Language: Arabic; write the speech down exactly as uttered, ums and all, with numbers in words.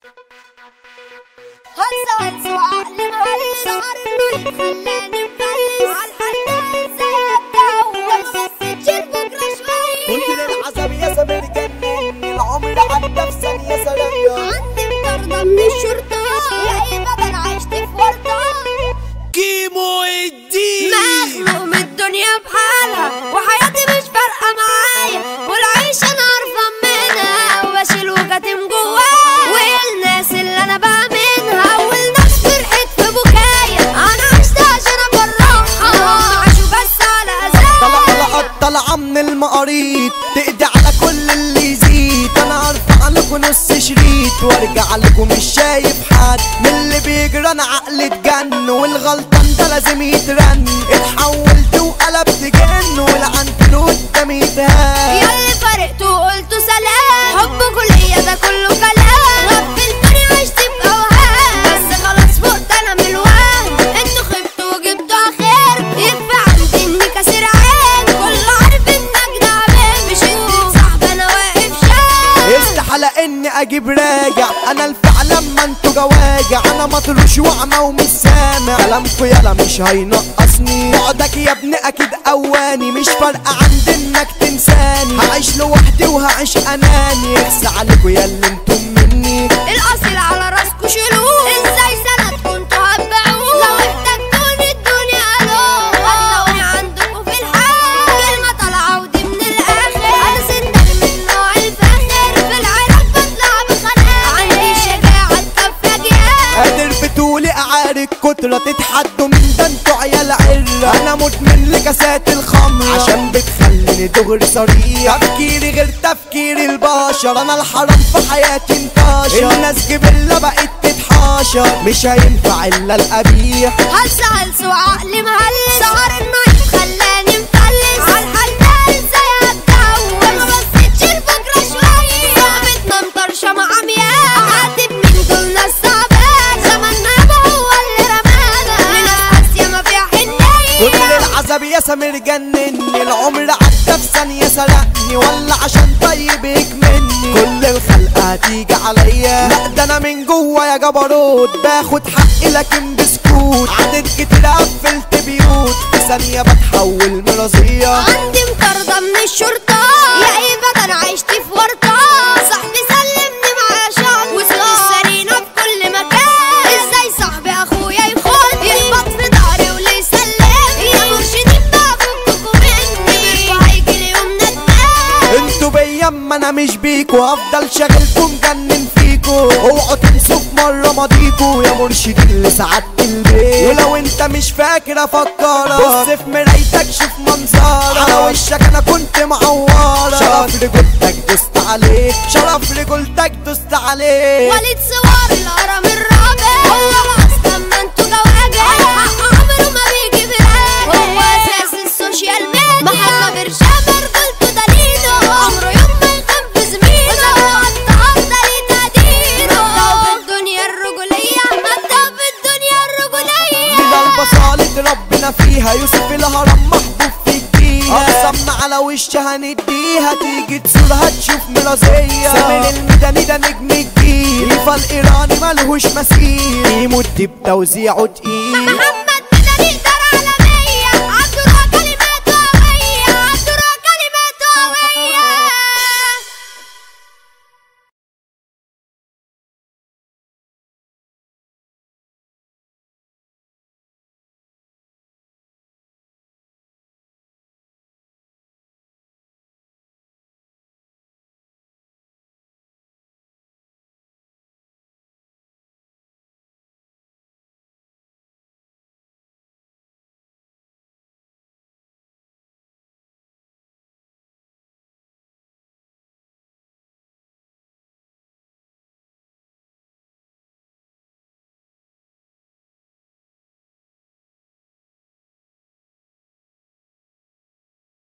هزة هزة وعقلي مهلس سهر النايت خلاني مفلس عالحنان زي اتجوز السجن بكرة شوية كل العذاب يا سامر جنني العمر عدى في ثانية سلامة عندي مطاردة من الشرطة يا إما ده أنا عشت في ورطة كيمو الدين مخنوق من الدنيا بحالها وحياتي مش فارقة معايا والعيشة أنا عارفة منها وبشيل وكاتم جوايا والناس اللي أنا بأمنها أول ناس فرحت في بكايا أنا عشت عشان أفرحها هم عاشوا بس على أذايا طلع طالعة من المقاريط تقضي على كل اللي يزيد انا ارفع لكم نص شريط وارجع لكم مش شايف حد من اللي بيجرى انا عقلي اتجن والغلطان ده لازم يترن اتحولت وقلبت جن والعنكبوت ده ميتهان ياللي فرقت وقلت سلام حبكوا ليا ده كله كلام غفلتوني عشت بأوهام بس خلاص فقت انا من الوهم انتوا خبتوا وجبتوا اخر يكفي عندي اني كاسر عين كله عارف انك دعبان مش انت صاحب انا واقف شايف استحالة اني اجيب راجع انا الفعل لما انتوا جواجع انا مطروش واعمى ومش سامع كلامكوا يالا مش هينقصني بعدك يا ابني اكيد اواني مش فارقة عندي انك تنساني هعيش لوحدي وهعيش اناني يخسى عليكوا يا اللي انتم مني الاصيل على راسكوا شيلوه ازاي سند كنتوا هتبيعوه لو احتجتوني الدنيا الو هتلاقوني عندكوا في الحال كلمة طالعة ودي من الاخر انا سندر من نوع الفاخر في العراق بطلع بخناق عندي شجاعة تكفى جهاد قادر بتقولي اعارك كترة تتحدوا من ده انتوا عيال عرة انا مدمن لكاسات الخمر عشان بتخليني دغري صريح تفكيري غير تفكير البشر انا الحرام في حياتي انتشر الناس جبلة بقت تتحاشر مش هينفع الا القبيح هلس هلس وعقلي مهلس سهر النايت خلاني مفلس عالحنان زي اتجوز ما بصيتش لبكرة شوية صاحبتنا مطرشة مع عمياء عاتب من دول ناس تعبان زماننا يابا هو اللي رمانا لناس قاسية ما فيها حنية كل العذاب يا سامر جنني العمر عدى في ثانية سرقني ولا عشان طيبك مني كل الخلق هتيجي عليا لا ده انا من جوا يا جبروت باخد حقي لكن بسكوت عدد كتير قفلت بيوت في ثانية بتحول مرضية عندي مطاردة من الشرطة يا ايبا ده انا عشت في ورطة صاحبي سلمني معاه شعب وسط السرينة في كل مكان ازاي صاحبي اخويا يخون يخبط في ضهري وليه يسلم يا مرشدين بقى فككوا مني بيرفع يجيلي يوم ندمان انتوا بيا اما انا مش بيكوا افضل شاغلكوا مجنن فيكوا اوعوا تنسوا في مرة ماضيكوا يا مرشدين لسعادة البيت ولو انت مش فاكر افكرك بص في مرايتك شوف منظرك على وشك انا كنت معورة شرف رجولتك دوست عليه شرف رجولتك دوست عليه وليد صور الهرم الرابع هو اصلا ما انتوا جواجع حق عمره ما بيجي بالعاجل هو اساس السوشيال ميديا محمد برشام رجولته دليله عمره يوم ما يخاف في زميله وزود النهارده ليه تقديره مبدأه في الدنيا الرجولية مبدأه في الدنيا الرجولية من البصالة ربنا فيها يوسف الهرم محبوب في الجيهة اقسمنا على وشها هنديها تيجي تصورها تشوف مرازية سامر الميداني ده نجم الجيل يفا الايراني ملهوش مثيل يمد بتوزيعه تقيل